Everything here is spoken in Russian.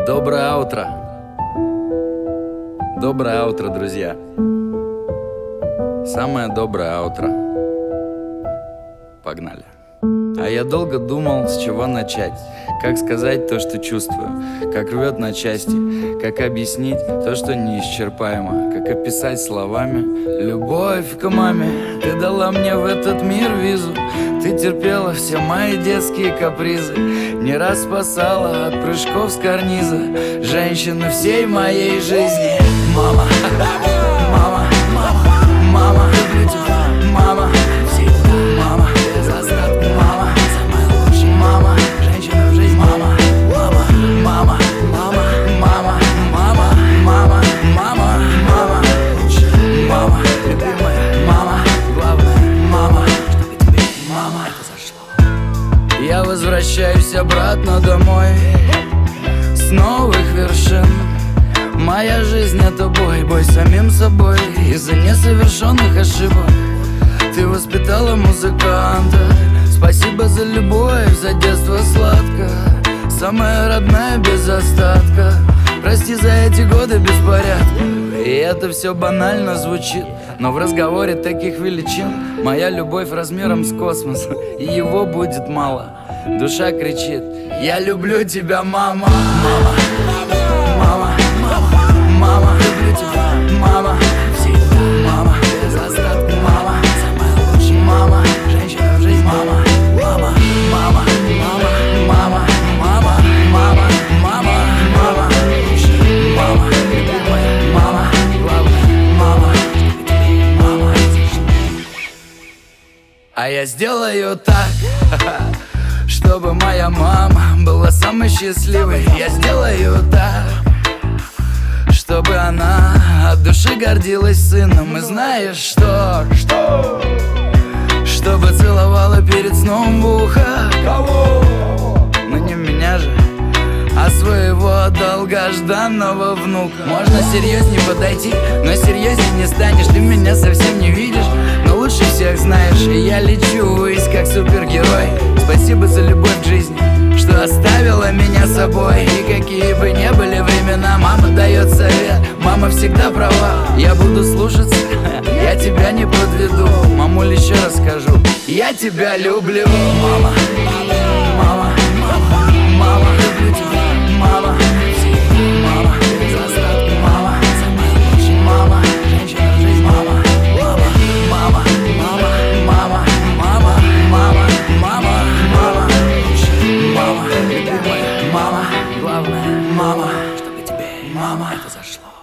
Доброе утро. Доброе утро, друзья. Самое доброе утро. Погнали. А я долго думал, с чего начать. Как сказать то, что чувствую. Как рвет на части. Как объяснить то, что неисчерпаемо. Как описать словами любовь к маме. Ты дала мне в этот мир визу. Ты терпела все мои детские капризы. Не раз спасала от прыжков с карниза. Женщину всей моей жизни. Мама, мама, мама, мама, люблю тебя, мама, всегда, мама, без остатка, мама, самая лучшая, мама, женщина в жизни, мама, мама, мама, мама, мама, мама, мама, мама, мама, лучшая, мама, любимая, мама, главное, мама, чтобы тебе, мама, это зашло. Я возвращаюсь обратно домой с новых вершин. Моя жизнь — это бой самим собой из-за несовершенных ошибок. Ты воспитала музыканта. Спасибо за любовь, за детство сладко. Самая родная без остатка. Прости за эти годы беспорядка. И это все банально звучит, но в разговоре таких величин моя любовь размером с космос, и его будет мало. Душа кричит: я люблю тебя, мама. Мама, мама, мама, люблю тебя, мама, всегда, мама, без остатка, мама, самая лучшая, мама, женщина в жизни, мама, мама, мама, мама, мама, мама, мама, мама, лучшая, мама, любимая, мама, главное, мама, чтобы тебе, мама. А я сделаю так, чтобы моя мама была самой счастливой. Я сделаю так, чтобы она от души гордилась сыном. И знаешь что? Чтобы целовала перед сном в ухо. Кого? Ну не меня же, а своего долгожданного внука. Можно серьезней подойти, но серьезней не станешь. Ты меня совсем не видишь, но лучше всех знаешь. И я лечу ввысь, как супергерой. Спасибо за любовь к жизни, что оставила меня собой. И какие бы ни были времена, мама дает совет, мама всегда права. Я буду слушаться, я тебя не подведу. Мамуль, еще раз скажу: я тебя люблю. Мама, мама, мама, мама, люблю тебя, мама, всегда, мама, без остатка, мама, самая лучшая, мама, женщина в жизни, мама, мама, мама, мама, мама, мама, мама, мама, лучшая, мама, любимая, мама, главное, мама, чтобы тебе, мама, это зашло.